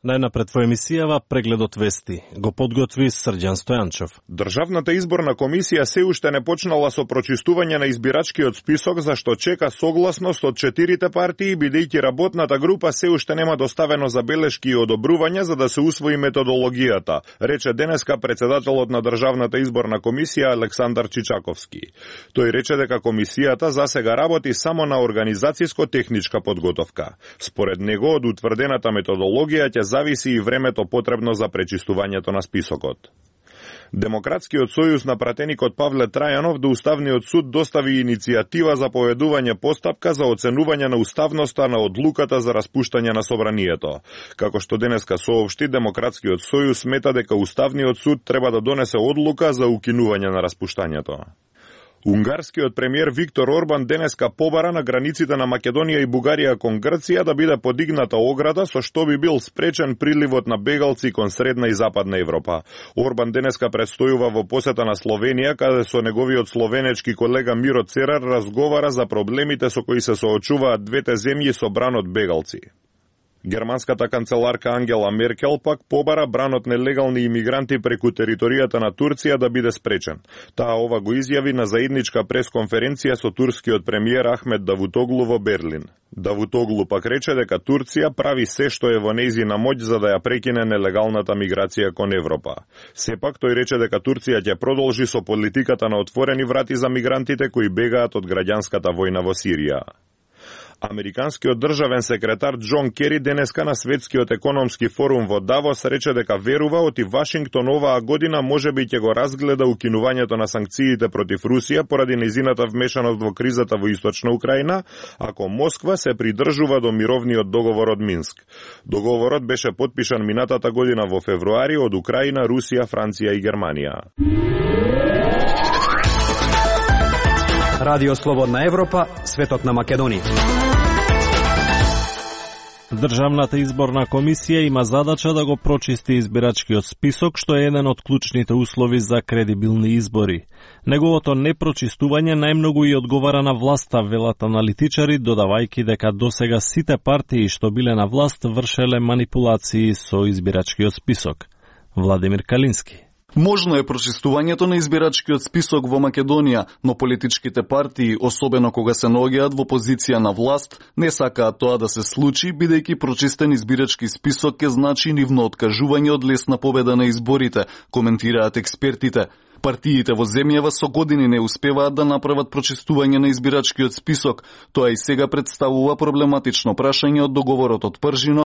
Најнапред во емисијава прегледот вести го подготви Срđan Стојанчев. Државната изборна комисија се уште не почнала со прочистување на избирачкиот список, за што чека согласност од 4 партии, бидејќи работната група се уште нема доставено забелешки и одобрувања за да се усвои методологијата, рече денеска председателот на Државната изборна комисија Александар Чичаковски. Тој рече дека комисијата засега работи само на организацијско-техничка подготовка. Според него, од утврдената методологија ќе зависи и времето потребно за пречистувањето на списокот. Демократскиот сојуз на пратеникот Павле Трајанов до Уставниот суд достави иницијатива за поведување постапка за оценување на уставноста на одлуката за распуштање на собранието. Како што денеска соопшти, Демократскиот сојуз смета дека Уставниот суд треба да донесе одлука за укинување на распуштањето. Унгарскиот премиер Виктор Орбан денеска побара на границите на Македонија и Бугарија кон Грција да биде подигната ограда со што би бил спречен приливот на бегалци кон Средна и Западна Европа. Орбан денеска предстојува во посета на Словенија, каде со неговиот словенечки колега Миро Церар разговара за проблемите со кои се соочуваат двете земји со бран од бегалци. Германската канцеларка Ангела Меркел пак побара бранот нелегални имигранти преку територијата на Турција да биде спречен. Таа ова го изјави на заедничка пресконференција со турскиот премиер Ахмет Давутоглу во Берлин. Давутоглу пак рече дека Турција прави се што е во нејзина моќ за да ја прекине нелегалната миграција кон Европа. Сепак тој рече дека Турција ќе продолжи со политиката на отворени врати за мигрантите кои бегаат од граѓанската војна во Сирија. Американскиот државен секретар Џон Кери денеска на Светскиот економски форум во Давос рече дека верува оти Вашингтон оваа година можеби ќе го разгледа укинувањето на санкциите против Русија поради нејзината вмешаност во кризата во Источна Украина, ако Москва се придржува до мировниот договор од Минск. Договорот беше потпишан минатата година во февруари од Украина, Русија, Франција и Германија. Радио Слободна Европа, светот на Македонија. Државната изборна комисија има задача да го прочисти избирачкиот список, што е еден од клучните услови за кредибилни избори. Неговото непрочистување најмногу и одговара на власта, велат аналитичари, додавајќи дека досега сите партии што биле на власт вршеле манипулации со избирачкиот список. Владимир Калински. Можно е прочистувањето на избирачкиот список во Македонија, но политичките партии, особено кога се наоѓаат во позиција на власт, не сакаат тоа да се случи, бидејќи прочистен избирачки список ќе значи нивно откажување од лесна победа на изборите, коментираат експертите. Партиите во земјава со години не успеваат да направат прочистување на избирачкиот список. Тоа и сега представува проблематично прашање од договорот од Пржино,